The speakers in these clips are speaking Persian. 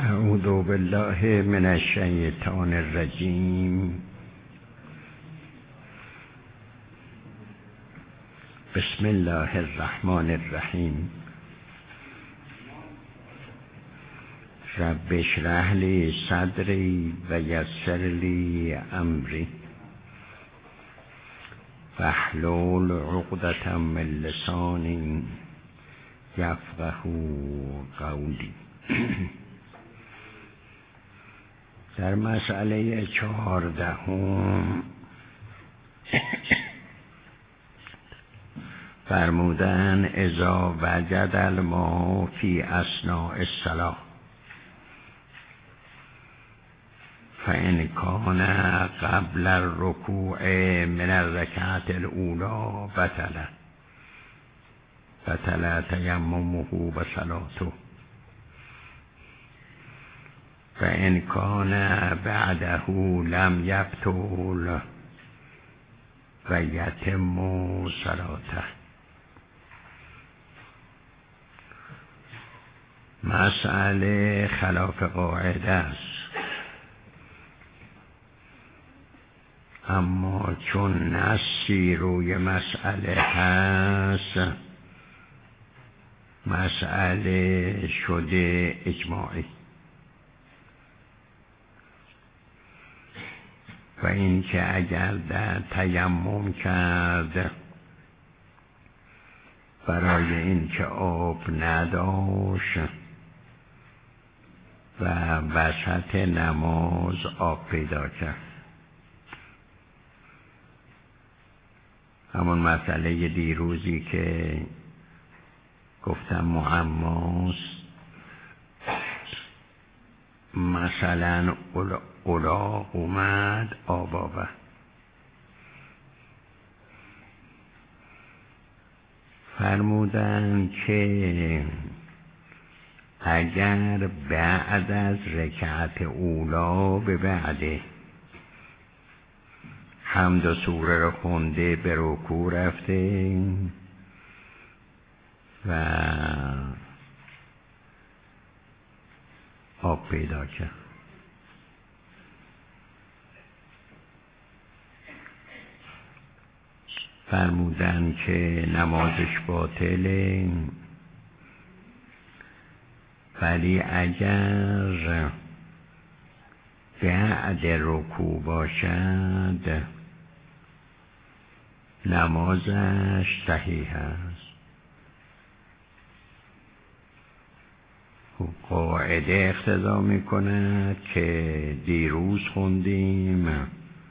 اعوذ بالله من الشیطان الرجیم. بسم الله الرحمن الرحیم. رب اشرح لی صدری و یسر لی امری واحلل عقدة من لسانی یفقهوا قولی. در مسئله 14 فرمودن اذا وجد الماء فی اثناء الصلاة فإن كان قبل الركوع من الركعة الأولى بطل تيممه وصلاته، فإن كان بعده لم يبطل ويتم صلاته. مسئله خلاف قاعده است، اما چون نصی روی مسئله هست مسئله شده اجماعی. و این که اگر در تیمم کرد برای این که آب نداشت و وسط نماز آب پیدا کرد، همون مسئله دیروزی که گفتم معماست، مثلا الاغ اومد آب آورد، فرمودن که اگر بعد از رکعت اولا به بعده حمد و سوره رو خونده به رکوع رفته و آب پیدا کرد، فرمودن که نمازش باطله، ولی اگر بعد رکوع باشد نمازش صحیح است. قاعده اقتضا میکند که دیروز خوندیم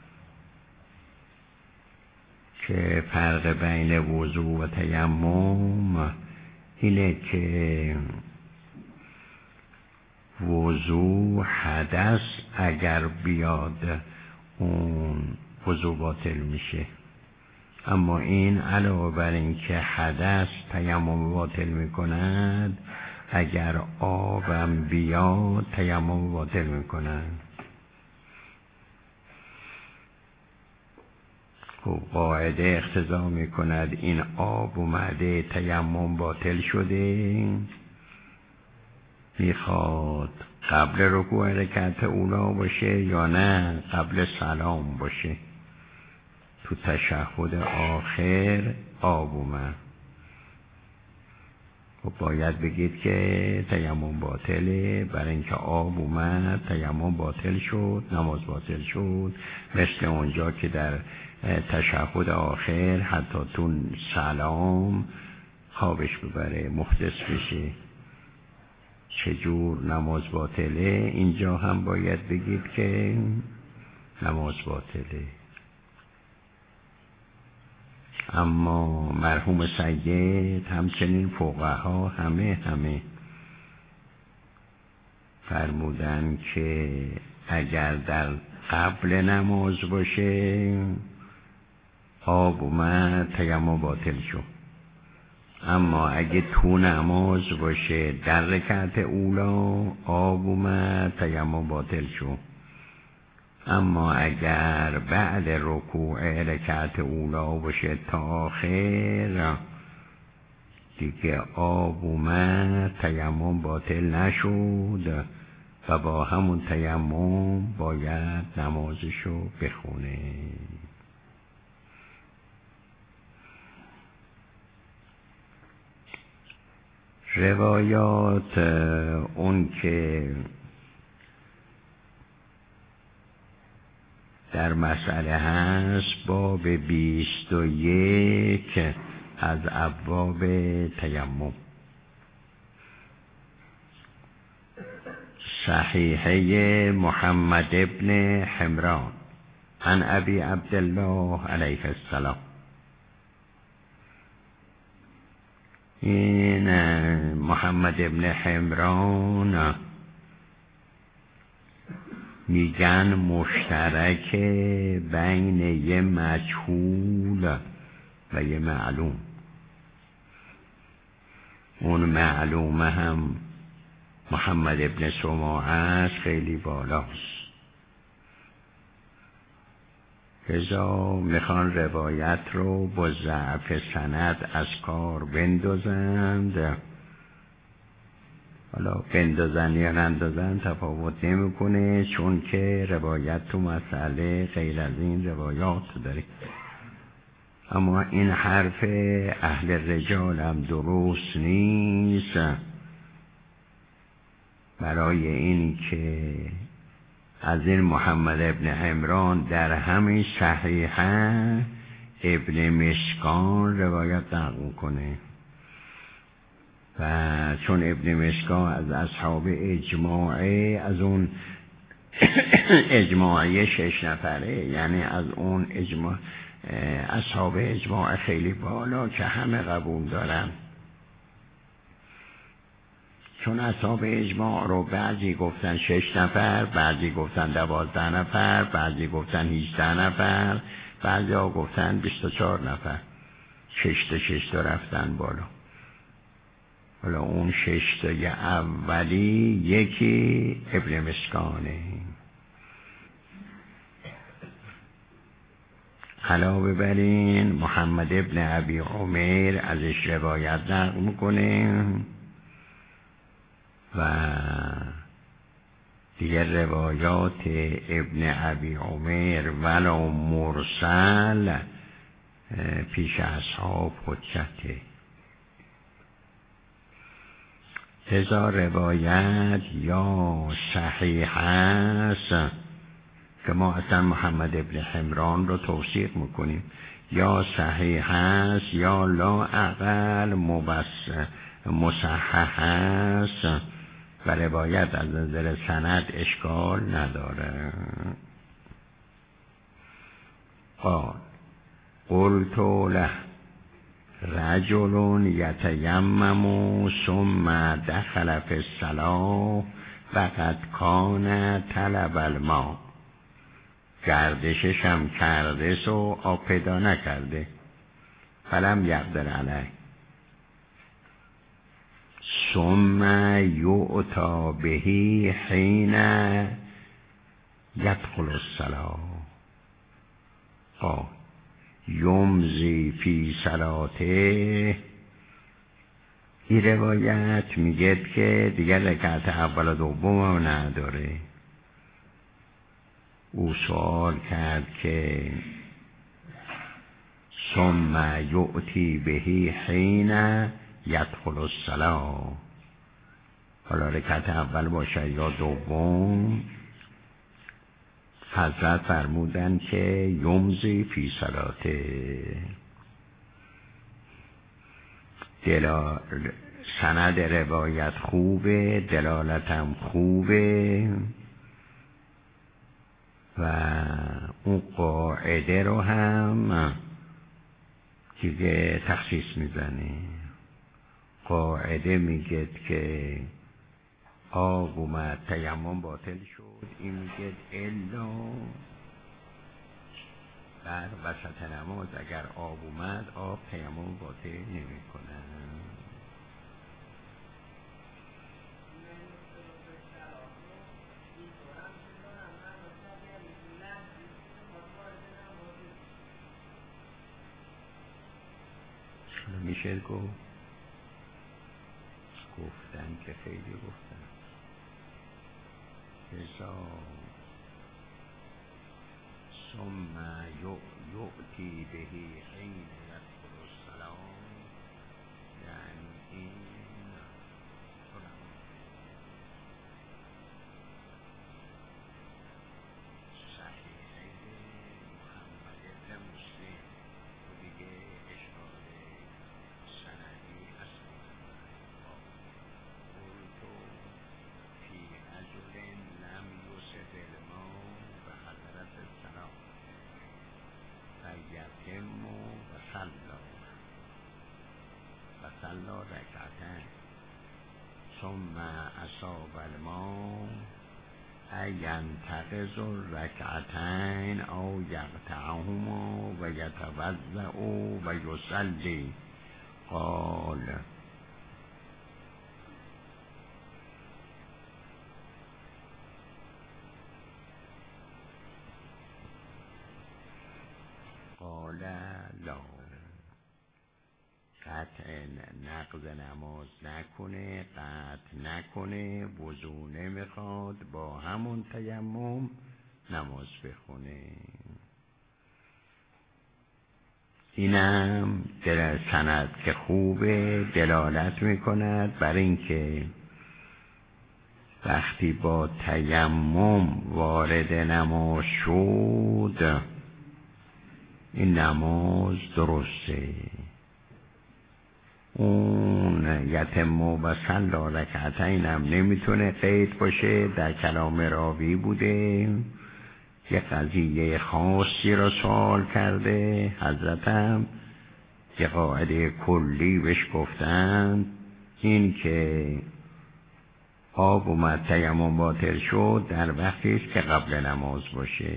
که فرق بین وضو و تیمم اینه که وضو حدث اگر بیاد اون وضو باطل میشه، اما این علاوه بر این که حدث تیمم باطل میکند اگر آبم بیاد تیمم باطل میکند. قاعده اقتضا میکند این آب اومده تیمم باطل شده، میخواد قبل رکوع رکعت اولا باشه یا نه قبل سلام باشه. تو تشهد آخر آب اومد، خب باید بگید که تیمم باطله، برای اینکه آب اومد تیمم باطل شد، نماز باطل شد. مثل اونجا که در تشهد آخر حتی تو سلام خوابش ببره محدث بشه، چجور نماز باطله، اینجا هم باید بگید که نماز باطله. اما مرحوم سید همچنین فقها همه فرمودن که اگر در قبل نماز باشه آب اومد تیمم باطل شد، اما اگه تو نماز باشه در رکعت اولا آب اومد تیمم باطل شد، اما اگر بعد رکوع رکعت اولا باشه تا آخر دیگه آب اومد تیمم باطل نشد و با همون تیمم باید نمازشو بخونه. روایات اون که در مسئله هست باب 21 از ابواب تیمم. صحیحه محمد ابن حمران عن ابی عبدالله علیه السلام. این محمد ابن حمران میگن مشترک بین یه مجهول و یه معلوم. اون معلومه هم محمد ابن سماعه است، خیلی بالاست. لذا میخوان روایت رو با ضعف سند از کار بندازند. حالا بندازن یا نندازن تفاوت نمیکنه، چون که روایت تو مسئله غیر از این روایات داره. اما این حرف اهل رجال هم درست نیست، برای این که از این محمد ابن عمران در همین صحیحه ابن مسکان روایت نقل کنه و چون ابن مسکان از اصحاب اجماعه، از اون اجماعی 6 نفره، یعنی از اون اجماع اصحاب اجماع خیلی بالا که همه قبول دارن. چون اصحاب اجماع رو بعضی گفتن 6 نفر، بعضی گفتن 12 نفر، بعضی گفتن 18 نفر، بعضی ها گفتن 24 نفر. 6 تا رفتن بالا. حالا اون 6 تای اولی یکی ابن مسکانه. علاوه بر این محمد ابن ابی عمر ازش روایت نقل میکنه و دیگر روایات ابن ابی عمر ولو مرسل پیش اصحاب حجته. لذا روایت یا صحیح است که ما اصلا محمد ابن حمران رو توثیق میکنیم، یا صحیح است یا لا اقل مصحح است و روایت از نظر سند اشکال نداره. قلت له رجل یتیمم ثم دخل فی الصلاة وقد کان طلب الماء. گردشش هم کرده سو آب پیدا نکرده. فلم یقدر علیه ثم یؤتی بهی حین یدخل الصلاة یمضی فی صلاته. این روایت میگه که دیگر رکعت اول و دوم نداره. او سوال کرد که ثم یؤتی بهی حین یدخل الصلاة، حالا رکعت اول باشه یا دوم؟ حضرت فرمودن که یمضی فی صلاته. سند روایت خوبه، دلالتم خوبه و اون قاعده رو هم دیگه تخصیص میزنه. قاعده میگه که آب اومد تیمم باطل شد، این میگه الا در وسط نماز اگر آب اومد آب تیمم باطل نمی کنه. میشه گفتن که خیلی گفتن. النساء ثم یؤتی بهی حین یدخل الصلاة، یعنی این صحیحه محمد ابن مسلم و دیگه اشکال سندی اصلا قلتو فی رجل لم یصب الماء و حضرت الصلاة فیتم و صلی رکعتین ثم اصاب الماء ینتقض الرکعتین او یقطعهما و یتوضأ و یصلی. قال لا، قطع نقض نماز نکنه، قطع نکنه، وضو نمیخواد، با همون تیمم نماز بخونه. اینم در سند که خوبه دلالت میکند بر اینکه وقتی با تیمم وارد نماز شد این نماز درسته. اون یتم و صلی رکعتین هم نمیتونه قید باشه، در کلام راوی بوده، یه قضیه خاصی را سوال کرده، حضرتم یه قاعده کلی بهش گفتن این که آب اومد تیمم باطل شد در وقتی است که قبل نماز باشه.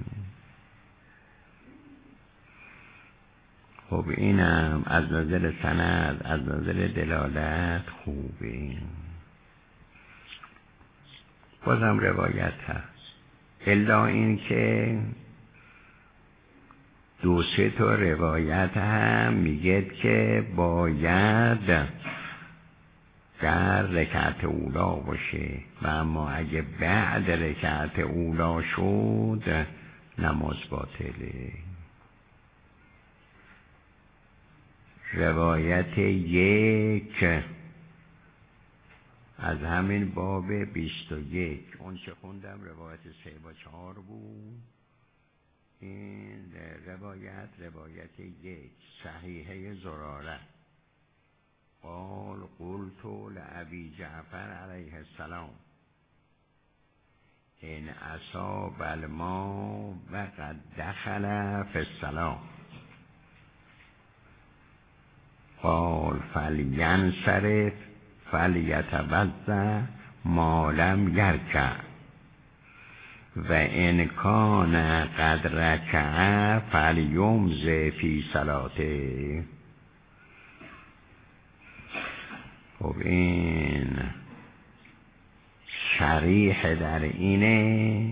خب اینم از نظر سند، از نظر دلالت خوبه. بازم روایت هست، الا این که دو سه تا روایت هم میگه که باید در رکعت اولا باشه و اما اگه بعد رکعت اولا شد نماز باطله. روایت یک از همین باب 21 اون چه خوندم روایت 3 و 4 بود. این روایت یک صحیحه زراره قال قلت لأبی جعفر علیه السلام ان اصاب الماء و قد دخل فی الصلاة قال فلینصرف فلیتوضأ ما لم یرکع و ان کان قد رکع فلیمض فی صلاته. خب این صریح در اینه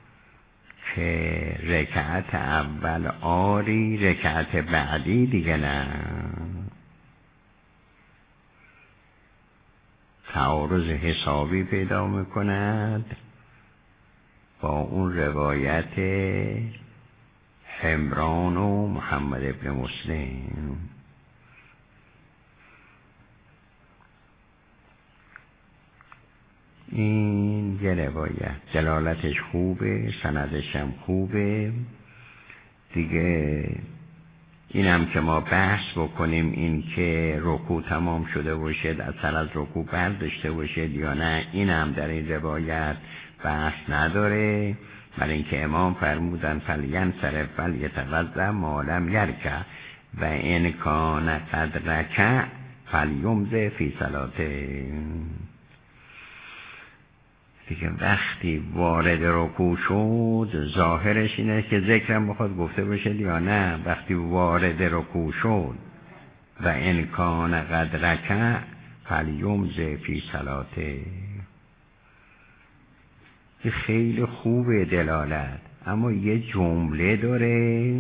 که رکعت اول آری، رکعت بعدی دیگه نه. تعارض حسابی پیدا میکند با اون روایت حمران و محمد ابن مسلم. این یه روایت دلالتش خوبه، سندش هم خوبه دیگه. اینم که ما بحث بکنیم این که رکوع تمام شده باشه، اثر از رکوع برداشته باشه یا نه، اینم در این روایت بحث نداره، برای اینکه امام فرمودن فلینصرف فلیتوضأ ما لم یرکع و ان کان قد رکع فلیمض فی صلاته. دیگه وقتی وارد رکوع شد ظاهرش اینه که ذکرم بخواد گفته بشه یا نه، وقتی وارد رکوع شد و ان کان قد رکع فلیمض فی صلاته. خیلی خوبه دلالت، اما یه جمله داره،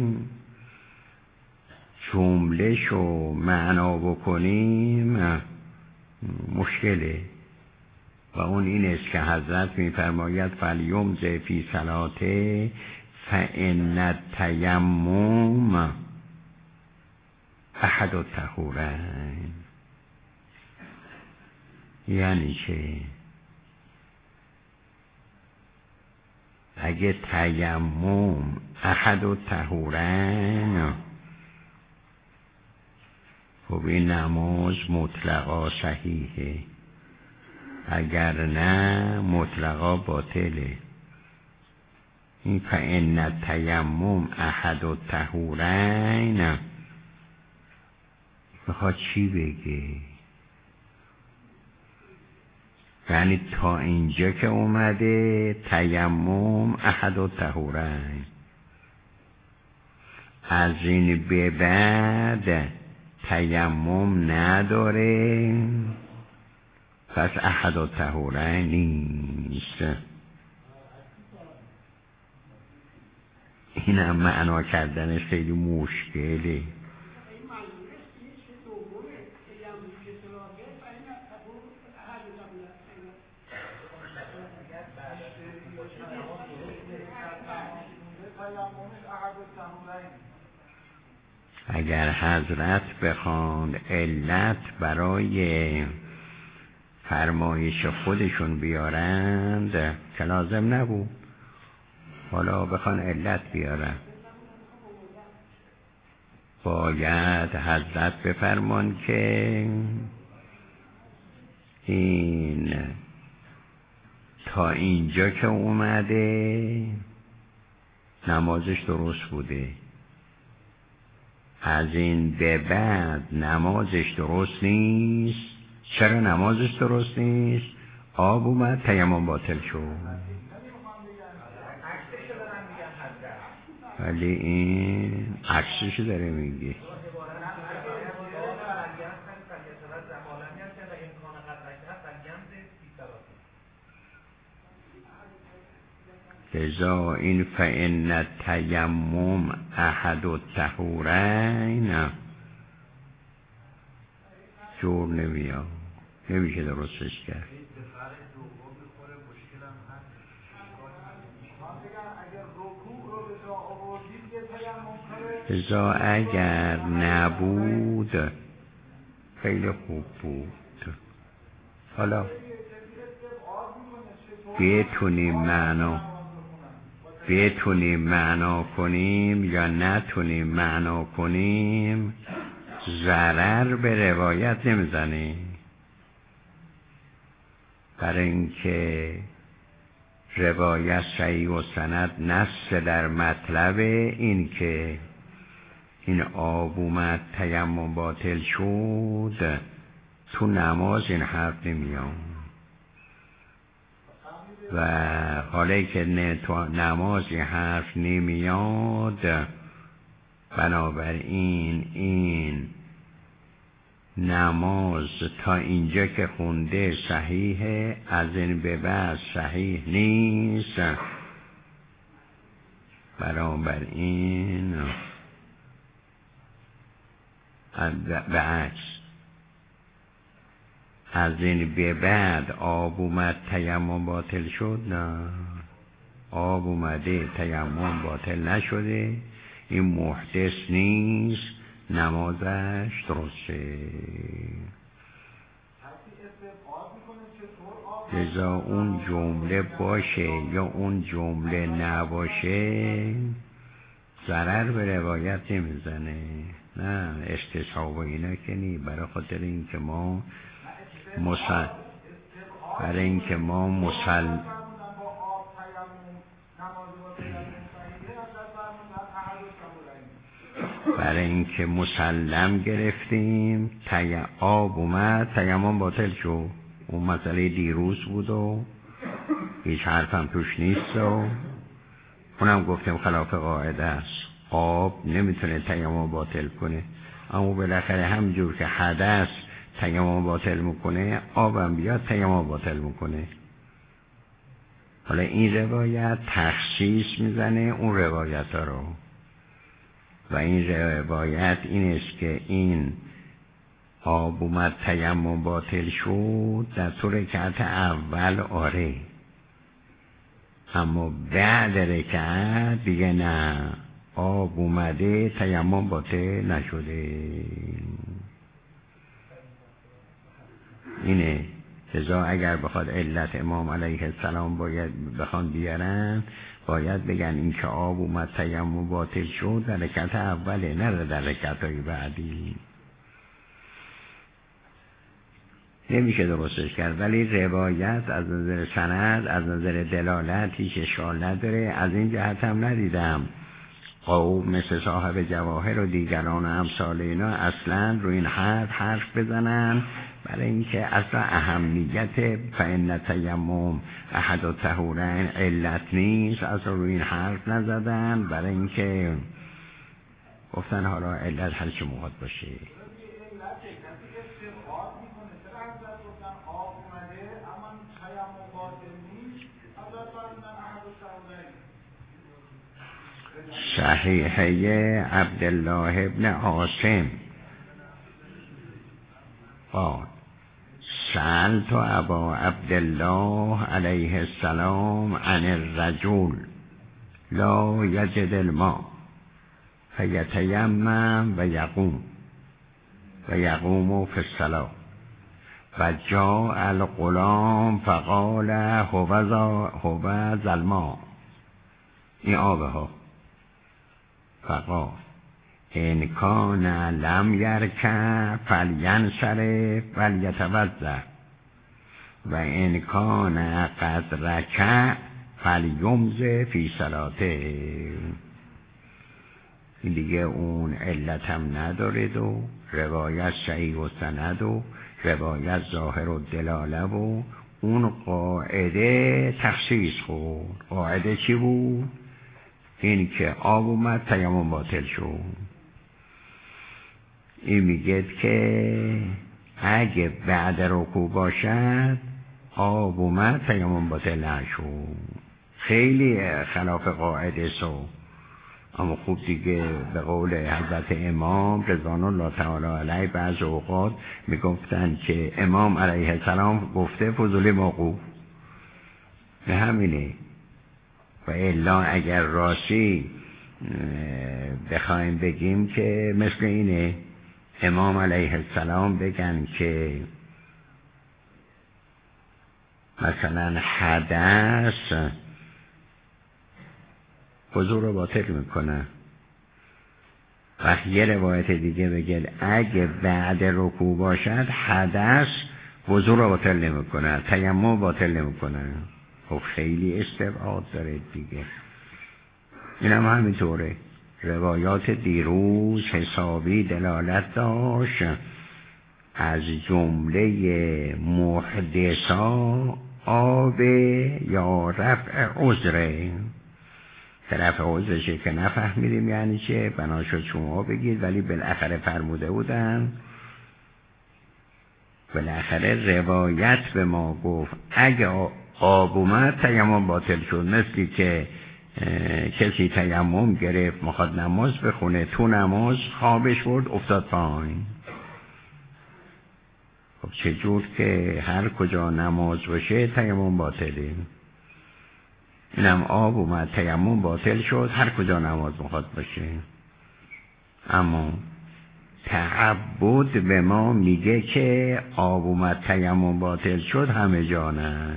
جمله شو معنا بکنیم مشکله. و اون این است که حضرت میفرماید فلیمض فی صلاته فان التیمم احد الطهورین. یعنی چه؟ اگه تیمم احد الطهورین، خب این نماز مطلقا صحیحه، اگر نه مطلقا باطله. این فان التیمم احد الطهورین میخواد چی بگه؟ یعنی تا اینجا که اومده تیمم احد الطهورین، از این به بعد تیمم نداره، پس احد الطهورین نیست. این هم معنا کردنش خیلی مشکله. اگر حضرت بخواند علت برای فرمایش خودشون بیارند که لازم نبود، حالا بخوان علت بیارن، باید حضرت بفرمان که این تا اینجا که اومده نمازش درست بوده، از این به بعد نمازش درست نیست. چرا نمازش درست نیست؟ آب اومد تیمم باطل شد. ولی این عکسش داره میگه. لذا این فإن التیمم احد الطهورین جور نمیاد، نمیشه درستش کرد. لذا اگر نبود خیلی خوب بود. حالا بتونیم معنا کنیم یا نتونیم معنا کنیم، ضرر به روایت نمیزنه. برای اینکه روایت صحیح و سند نص در مطلب این که این آب اومد تیمم باطل شد، تو نماز این حرف نمیاد. و حالا که تو نماز این حرف نمیاد، بنابراین این نماز تا اینجا که خونده صحیحه، از این به بعد صحیح نیست. بنابراین به عکس، از این به بعد آب اومد تیمم باطل شد، نه، آب اومده تیمم باطل نشده، این محدث نیست، نمازش درسته. لذا اون جمله باشه یا اون جمله نباشه ضرر به روایت نمیزنه. نه استصحاب و اینا که نی، برای خاطر این که ما مسلم گرفتیم آب اومد تیمم باطل شد. اون مسئله دیروز بود و هیچ حرفم توش نیست و اونم گفتیم خلاف قاعده است، آب نمیتونه تیمم باطل کنه، اما بالاخره همجور که حدث تیمم باطل میکنه، آبم بیاد تیمم باطل میکنه. حالا این روایت تخصیص میزنه اون روایت ها رو، و این روایت این است که این آب اومد تیمم باطل شد، در تو رکعت اول آره، اما بعد رکعت دیگه نه، آب اومده تیمم باطل نشده. اینه لذا اگر بخواد علت امام علیه السلام باید بخوان بیارن، باید بگن این که آب اومد تیمم باطل شد در رکعت اوله، نه در رکعت‌های بعدی. نمیشه درستش کرد، ولی روایت از نظر سند، از نظر دلالت هیچ اشکال نداره. از این جهت هم ندیدم قوم مثل صاحب جواهر و دیگران و امثال اینا اصلا روی این حرف بزنن، برای اینکه اصلا اهمیت فإن تیمم احد الطهورین علت نیست، اصلا روی این حرف نزدن، برای اینکه گفتن حالا علت هر چه موقع باشه. صحیحه عبدالله ابن عاصم قال سألت ابا عبدالله علیه السلام عن الرجل لا یجد الماء فیتیمم و یقوم فی الصلاة و جاء الغلام فقال هوذا الماء، این آبه ها، فقال ان کان لم یرکع فلینصرف فلیتوضأ و ان کان قد رکع فلیمض فی صلاته. این دیگه اون علت هم ندارد و روایت صحیح و سند و روایت ظاهر و دلاله و اون قاعده تخصیص خورد. قاعده چی بود؟ این که آب اومد تیمم باطل شد. این میگه که اگه بعد رکوع باشد آب اومد تیمم باطل نشد. خیلی خلاف قاعده سو، اما خوب دیگه به قول حضرت امام رضوان الله تعالی علیه بعض اوقات میگفتن که امام علیه السلام گفته فضولی موقوف، به همینه. و الا اگر راستی بخوایم بگیم که مثل اینه امام علیه السلام بگن که مثلا حدث وضو رو باطل میکنه، و یه روایت دیگه بگه اگه بعد رکوع باشد حدث وضو رو باطل نمیکنه، تیمم باطل نمیکنه. خب خیلی استبعاد داره دیگه. این هم همینطوره. روایات دیروز حسابی دلالت داشت، از جمله محدثا آب یا رفع عذره. رفع عذرشه که نفهمیدیم یعنی چه، بنا شد شما بگید، ولی بالاخره فرموده بودن، بالاخره روایت به ما گفت اگه آب اومد تیمم باطل شد. مثلی که کسی تیمم گرفت میخواد نماز بخونه، تو نماز خوابش برد افتاد پایین. خب چجور که هر کجا نماز باشه تیمم باطله. اینم آب اومد تیمم باطل شد هر کجا نماز میخواد باشه. اما تعبد به ما میگه که آب اومد تیمم باطل شد همه جا نه.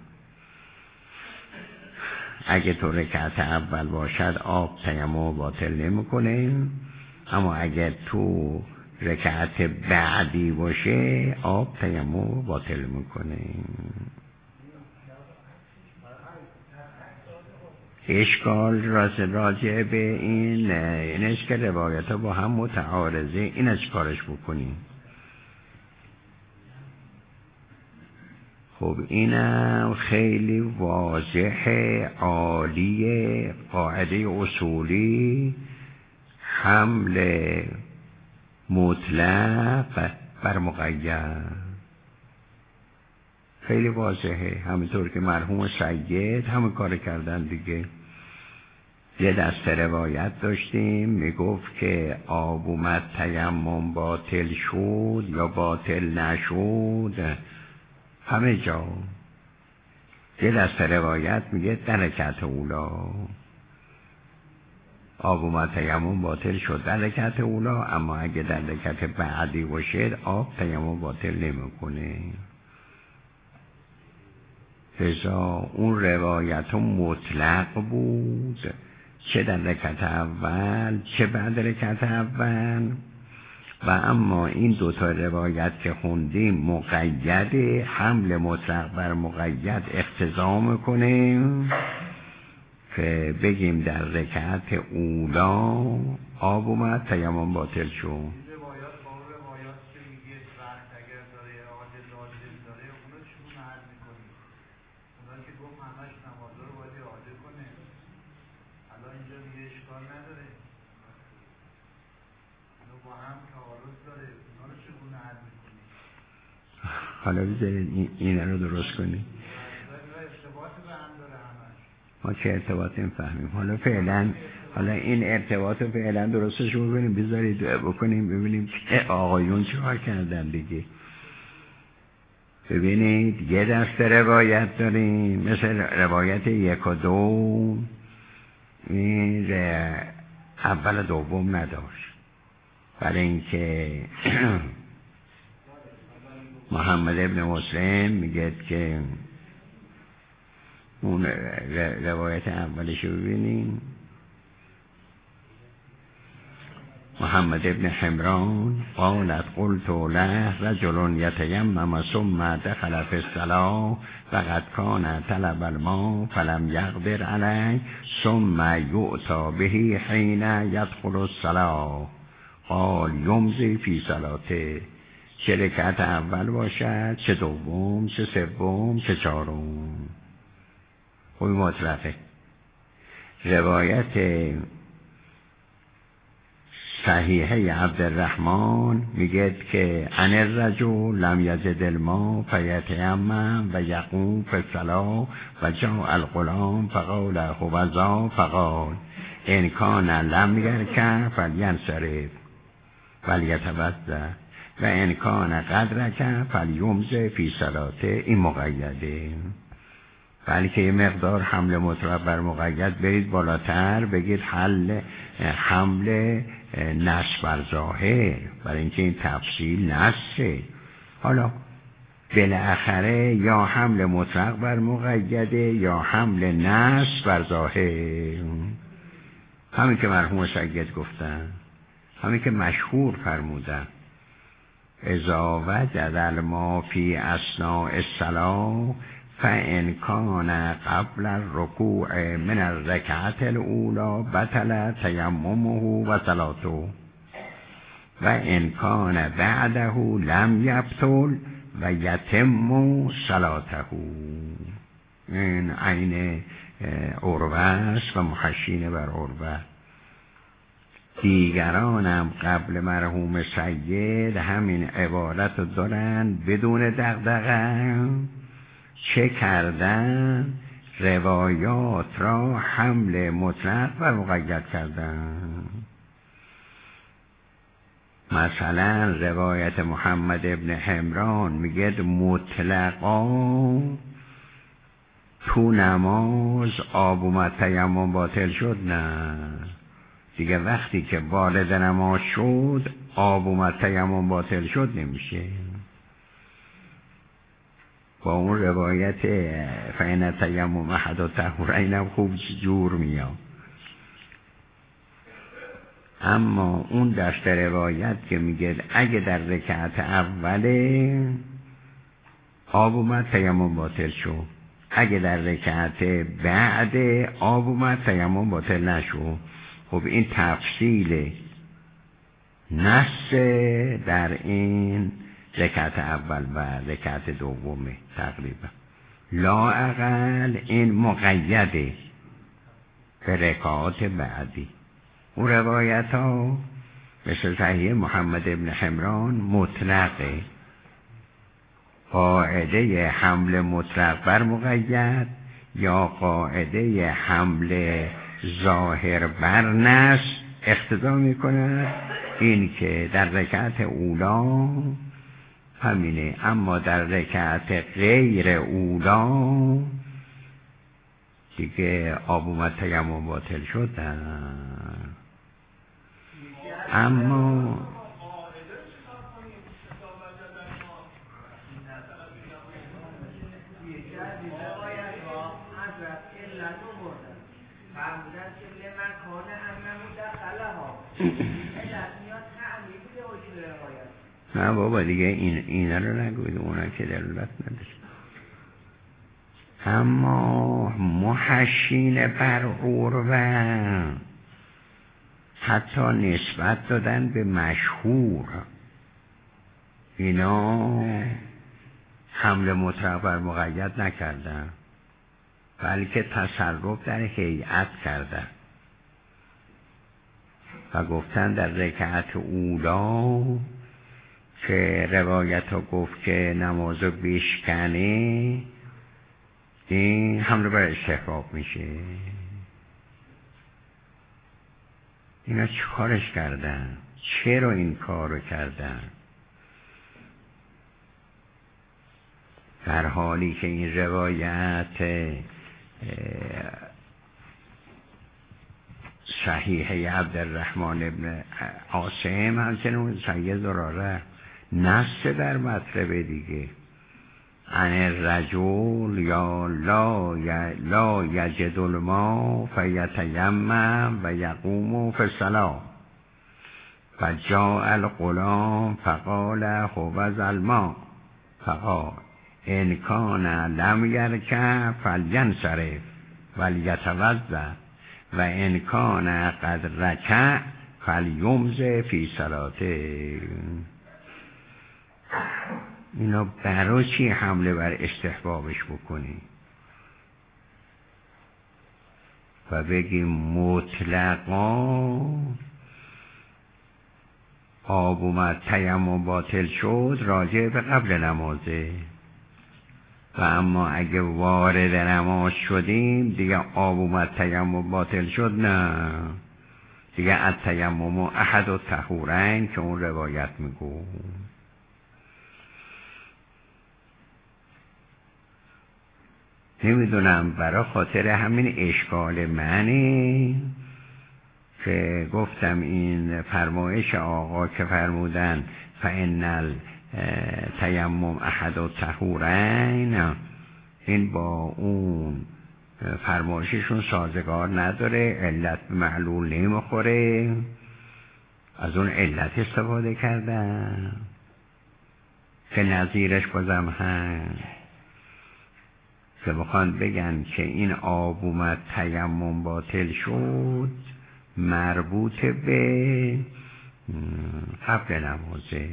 اگه تو رکعت اول باشد آب تیمم باطل نمیکنه، اما اگه تو رکعت بعدی باشه آب تیمم باطل میکنه. اشکال راجع به این اینش که روایت ها با هم متعارضه، این از کارش بکنیم. خب اینم خیلی واضح عالی، قاعده اصولی حمل مطلق بر مقید خیلی واضحه. همینطور که مرحوم سید همه کار کردن دیگه. یه دسته روایت داشتیم میگفت که آب اومد تیمم باطل شد یا باطل نشد همه جا. یه دسته روایت میگه در رکعت اولا آب اومد تیمم باطل شد در رکعت اولا، اما اگه در رکعت بعدی باشه آب تیمم باطل نمیکنه. لذا اون روایت مطلق بود، چه در رکعت اول چه بعد رکعت اول. و اما این دوتا روایت که خوندیم مقیده، حمل مطلق بر مقید اقتضا میکنه که بگیم در رکعت اولا آب اومد تیمم باطل شد. حالا بذارید این رو درست کنید. ما چه ارتباطی میفهمیم؟ حالا فعلا این ارتباط رو فعلا درستش بکنیم، بذارید بکنیم ببینیم که آقایون چیکار کردن دیگه. ببینید یه دسته روایت داریم مثل روایت 1 و 2، این اول و دوم نداشت، برای اینکه محمد ابن مسلم میگه که اون روایت اولش رو ببینیم. محمد ابن حمران قالت قلت له رجل یتیمم ثم دخل فی الصلاة فقد کان طلب الماء فلم یقدر علیه ثم یؤتی به حین یدخل الصلاة قال یمضی فی صلاته، چه رکعت اول باشد چه دوم چه سوم چه چهارم. خوبی مطلقه. روایت صحیحه عبدالرحمن میگه که ان الرجل لم یجد الماء فیتیمم و یقوم فی الصلاة و جاء الغلام فقال هو ذا فقال ان کان لم یرکع فلینصرف ولیتوضأ و ان کان قد رکع فلیمضی فی صلاته. این مقیده، بلکه یه مقدار حمل مطلق بر مقید برید بالاتر، بگید حمل نص بر ظاهر، برای اینکه این تفصیل نصه. حالا بالاخره یا حمل مطلق بر مقیده یا حمل نص بر ظاهر، همین که مرحوم سید گفتن، همین که مشهور فرمودن اذا وجد الماء فی اثناء الصلاة فإن كان قبل الركوع من الركعة الأولى بطل تيممه وصلاته وإن كان بعده لم يبطل ويتم صلاته. این عین عروه است و محشین بر عروه. دیگرانم قبل مرحوم سید همین عبارت رو دارن بدون دغدغه، چه کردن؟ روایات را حمل مطلق و مقید کردن. مثلا روایت محمد ابن حمران میگه مطلقا تو نماز آب اومد تیمم باطل شد، نه دیگه وقتی که وارد نماز شد آب اومد تیمم باطل شد نمیشه. با اون روایت فین تیمم احد الطهورین خوب جور میاد. اما اون دسته روایت که میگه اگه در رکعت اوله آب اومد تیمم باطل شد، اگه در رکعت بعد آب اومد تیمم باطل نشد. خب این تفصیل نص در این رکعت اول و رکعت دومه تقریبا، لااقل این مقیده به رکعات بعدی. اون روایت ها مثل صحیح محمد ابن حمران مطلقه، قاعده حمل مطلق بر مقید یا قاعده حمل ظاهر بر نص اقتضا میکند این که در رکعت اولا همینه، اما در رکعت غیر اولا دیگه آب اومد تیمم باطل شد. اما نه بابا دیگه اینا رو نگوید، اونا که دلالت نداشت. اما محشین بر عروه حتی نسبت دادن به مشهور، اینا حمل مطلق بر مقید نکردن بلکه تصرف در هیئت کردن و گفتن در رکعت اولا که روایت ها گفت که نمازو بشکنه این حمله بر استحباب میشه. اینا چه کارش کردن؟ چرا این کار رو کردن؟ در حالی که این روایت صحیحه عبدالرحمن ابن عاصم همچنین صحیح زراره نص در مطلب دیگه عن الرجل یا لا یجد الماء فیتیمم و یقوم فی الصلاة فجاء الغلام فقال هوذا الماء فقال ان کان لم یرکع فلینصرف ولیتوضأ و ان کان قد رکع فلیمض فی صلاته. اینا برای چی حمله بر استحبابش بکنی و بگی مطلقا آب اومد تیمم باطل شد راجع به قبل نمازه، و اما اگه وارد نماز شدیم دیگه آب اومد تیمم باطل شد، نه دیگه التیمم احد الطهورین که اون روایت میگو. نمیدونم برای خاطر همین اشکال منه که گفتم این فرمایش آقا که فرمودن فإن التیمم احد الطهورین این با اون فرمایششون سازگار نداره، علت معلول نمیخوره، از اون علت استفاده کردن که نظیرش بازم هست که بخوان بگن که این آب اومد تیمم باطل شد مربوط به قبل نمازه،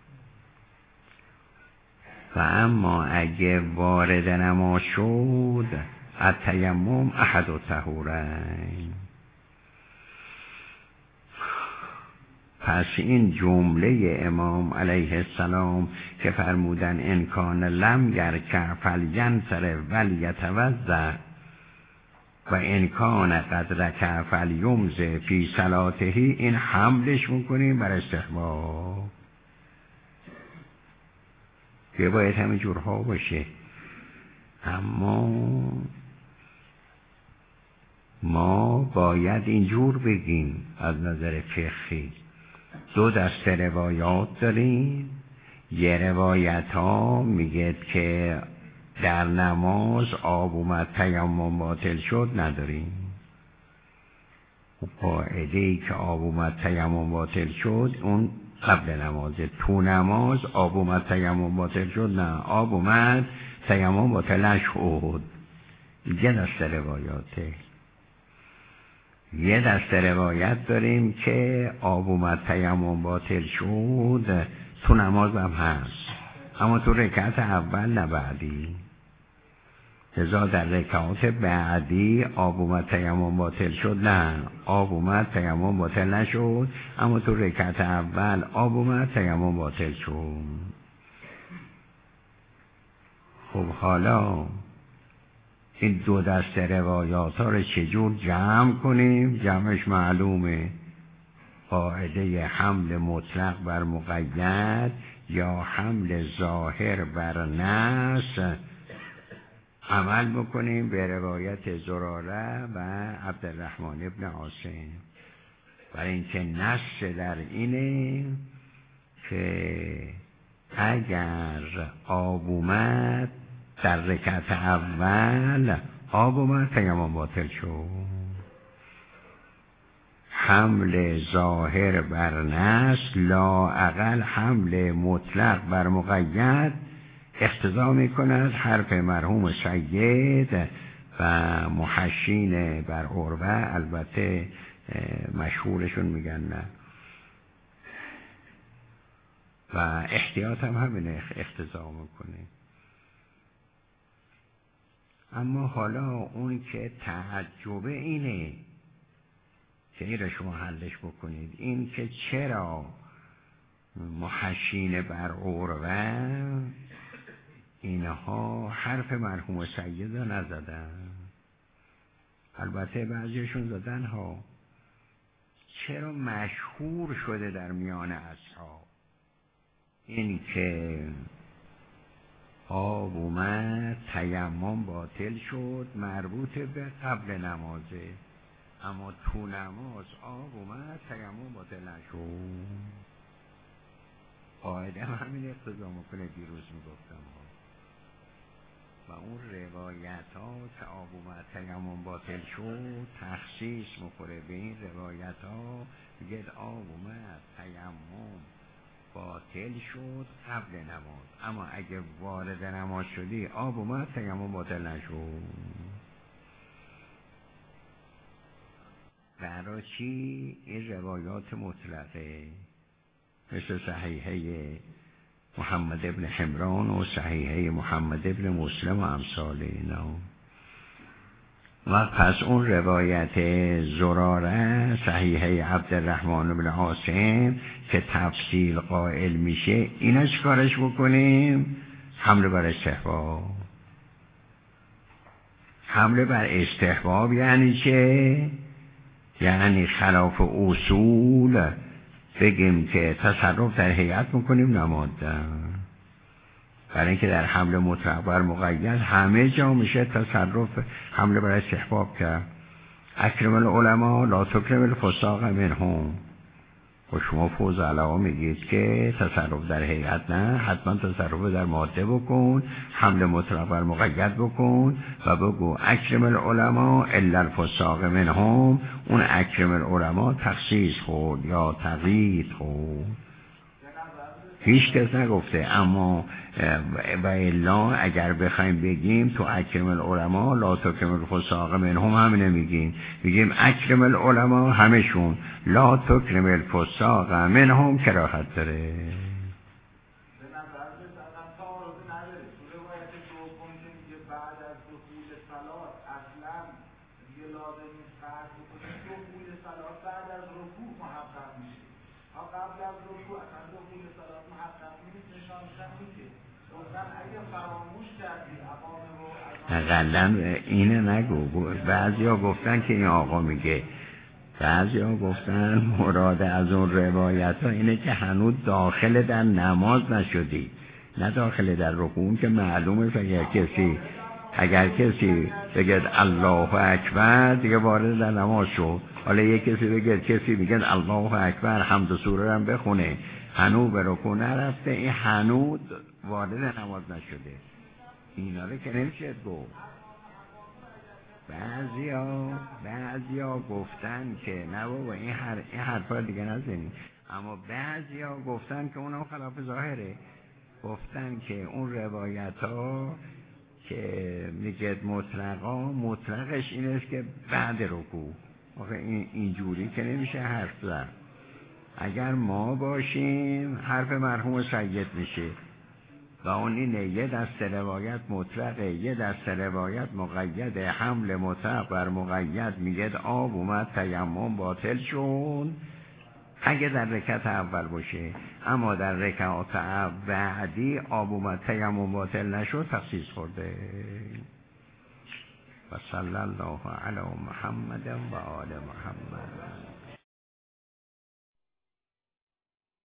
و اما اگه وارد نماز شد التیمم احد الطهورین. پس این جمله امام علیه السلام که فرمودن ان کان لم یرکع فلینصرف ولیتوضأ و ان کان قد رکع فلیمض فی صلاته، این حملش میکنیم بر استحباب که باید همین جورها باشه. اما ما باید اینجور بگیم از نظر فقهی دو دسته روایات داریم. یه روایت ها میگه که در نماز آب اومد تیمم باطل شد نداریم، قاعده ای که آب اومد تیمم باطل شد اون قبل نمازه، تو نماز آب اومد تیمم باطل شد نه، آب اومد تیمم باطل نشد. یه دسته روایاته. یه دسته روایت داریم که آب اومد تیمم باطل شد تو نماز هم هست، اما تو رکعت اول نه بعدی. لذا در رکعات بعدی آب اومد تیمم باطل شد نه، آب اومد تیمم باطل نشد، اما تو رکعت اول آب اومد تیمم باطل شد. خب حالا این دو دست روایات ها رو چجور جمع کنیم؟ جمعش معلومه، قاعده حمل مطلق بر مقید یا حمل ظاهر بر نص عمل بکنیم به روایت زراره و عبدالرحمن ابن عاصم. برای اینکه نص در اینه که اگر آب اومد در رکعت اول، آب اومد تیمم باطل شد. حمل ظاهر بر نص لااقل حمل مطلق بر مقید اقتضا میکند حرف مرحوم سید و محشین بر عروه، البته مشهورشون میگن نه، و احتیاط هم همین اقتضا میکنه. اما حالا اون که تعجبه اینه که این رو شما حلش بکنید، این که چرا محشین بر عروه اینها حرف مرحوم سید رو نزدن. البته بعضیشون زدن ها. چرا مشهور شده در میان اصحاب این که آب اومد تیمم باطل شد، مربوط به قبل نمازه، اما تو نماز آب اومد تیمم باطل نشد. قاعده همین اقتضا میکنه. دیروز میگفتم ها، و اون روایت ها که آب اومد تیمم باطل شد تخصیص میخوره به این روایت ها، میگه آب اومد تیمم باطل شد قبل نماز، اما اگه وارد نماز شدی آب اومد تیمم باطل نشد. برای چی؟ این روایات مطلقه مثل صحیحه محمد ابن حمران و صحیحه محمد ابن مسلم و امثال اینا. و پس اون روایت زراره صحیحه عبدالرحمن بن عاصم که تفصیل قائل میشه، اینا چیکارش بکنیم؟ حمله بر استحباب. حمله بر استحباب یعنی چه؟ یعنی خلاف اصول بگیم که تصرف در هیئت میکنیم نمادن، برای اینکه در حمل مطلق بر مقید همه جا میشه تصرف حمله بر استحباب کرد. اکرم العلماء لا تکرم الفساق منهم. و شما فوز علاوه میگید که تصرف در هیئت نه، حتما تصرف در ماده بکن، حمل مطلق بر مقید بکن و بگو اکرم العلماء الا الفساق منهم. اون اکرم العلماء تخصیص خورد یا تقیید خورد، هیچ کس نگفته. اما و الا اگر بخوایم بگیم تو اکرم العلماء لا تکرم الفساق منهم هم نمیگیم، میگیم اکرم العلماء همشون، لا تکرم الفساق منهم کراهت داره. اقلا اینه نگو. بعضی ها گفتن که این آقا میگه، بعضی ها گفتن مراد از اون روایت ها اینه که هنوز داخل در نماز نشدی، نه داخل در رکوع، که معلومه اگر کسی بگه الله اکبر دیگه وارد در نماز شد. حالا یک کسی بگه، کسی میگه الله اکبر حمد و سوره هم بخونه، هنوز به رکوع نرفته، این هنوز وارد نماز نشده. اینا رو که نمیشه گفت. بعضی ها گفتن که نه بابا این حرفا دیگه نزنید، اما بعضی ها گفتن که اونم خلاف ظاهره. گفتن که اون روایت ها که میگه مطلقش این است که بعد رکوع. آخه اینجوری که نمیشه حرف زد. اگر ما باشیم حرف مرحوم سید میشه و اون اینه یه دست روایت مطلقه، یه دست روایت مقید، حمل مطلق بر مقید میگه آب اومد تیمم باطل شد اگه در رکعت اول باشه، اما در رکعات بعدی آب اومد تیمم باطل نشد تخصیص خورده. و صلی الله علی محمد و آل محمد.